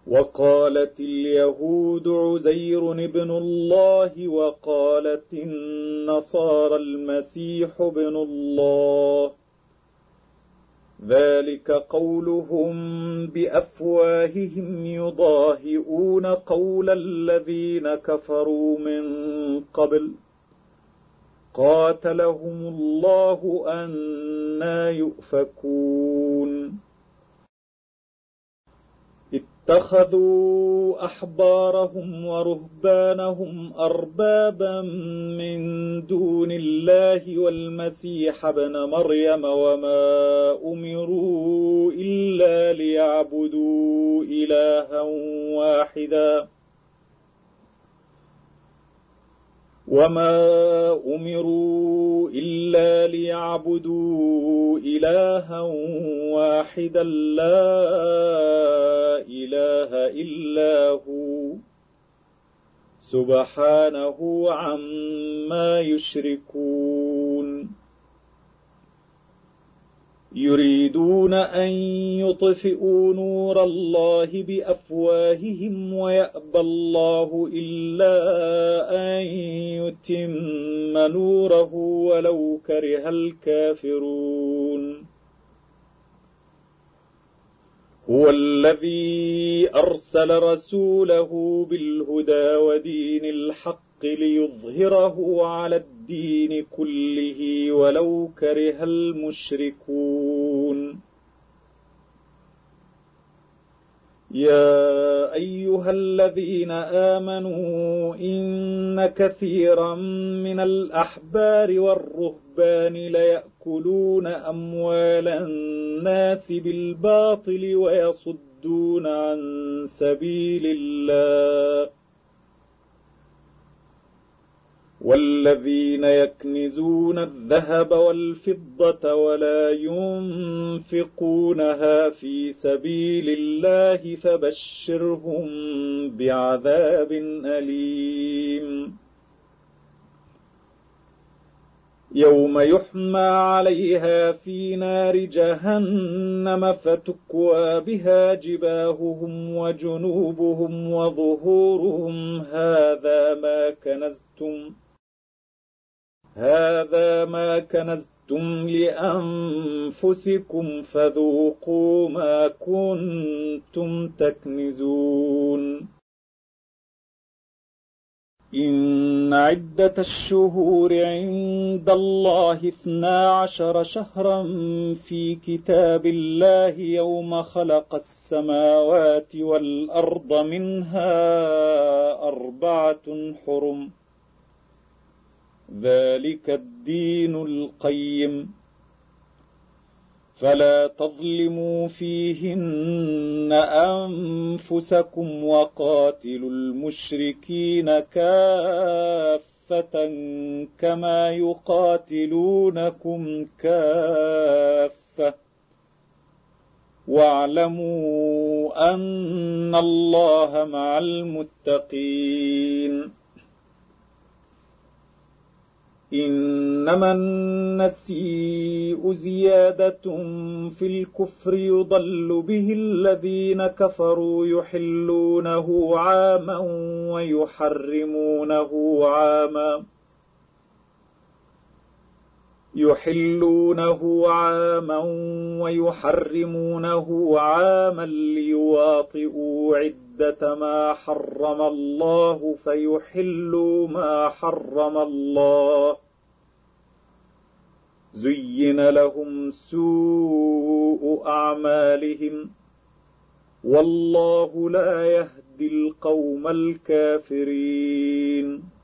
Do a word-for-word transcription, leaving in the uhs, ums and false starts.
وقالت اليهود عزير ابن الله وقالت النصارى المسيح ابن الله، ذلك قولهم بأفواههم يضاهئون قول الذين كفروا من قبل قاتلهم الله أنى يؤفكون. اتخذوا أحبارهم ورهبانهم أربابا من دون الله والمسيح ابن مريم وما أمروا إلا ليعبدوا إلها واحدا وما أمروا إلا ليعبدوا إلها واحدا لا إله إلا هو سبحانه عما يشركون. يريدون أن يطفئوا نور الله بأفواههم ويأبى الله إلا أن يتم نوره ولو كره الكافرون. هو الذي أرسل رسوله بالهدى ودين الحق ليظهره على الدين كله ولو كره المشركون. يا أيها الذين آمنوا إن كثيرا من الأحبار والرهبان ليأكلون أموال الناس بالباطل ويصدون عن سبيل الله، والذين يكنزون الذهب والفضة ولا ينفقونها في سبيل الله فبشرهم بعذاب أليم. يوم يحمى عليها في نار جهنم فتكوى بها جباههم وجنوبهم وظهورهم هذا ما كنزتم هذا ما كنزتم لأنفسكم فذوقوا ما كنتم تكنزون. إن عدة الشهور عند الله اثنا عشر شهرا في كتاب الله يوم خلق السماوات والأرض منها أربعة حرم ذلك الدين القيم فلا تظلموا فيهن أنفسكم وقاتلوا المشركين كافة كما يقاتلونكم كافة واعلموا أن الله مع المتقين. إنما النسيء زيادة في الكفر يضل به الذين كفروا يحلونه عاما ويحرمونه عاما يحلونه عاما ويحرمونه عاما ليواطئوا عدة ما حرم الله فيحلوا ما حرم الله. زين لهم سوء أعمالهم والله لا يهدي القوم الكافرين.